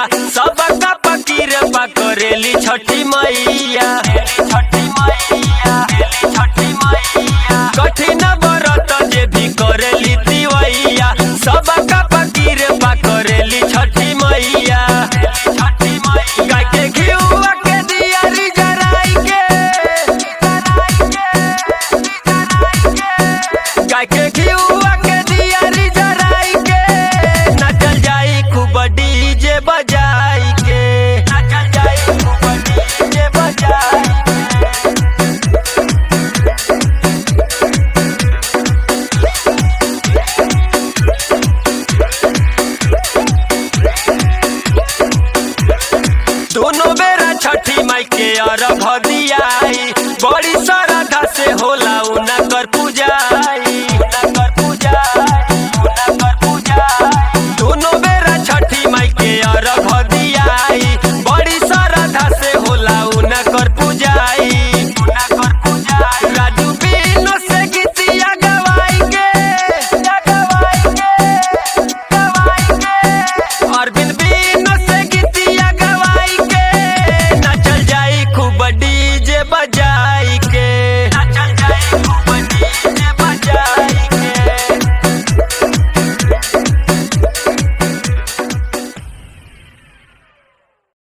सबका फकीर पा करेली छठी मैया। कठिन व्रत जे भी करेली तिवैया, सबका फकीर पा करेली छठी मैया। गाय के घिउवा के दियारी जराई के, गाय के घिउवा के दियारी जराई के, नाचल जाई खूब डीजे बजाई के, नाचल जाई खूब डीजे बजाई दोनों बेरा छठी माई के अर्घ दियाई, बड़ी श्रद्धा से होला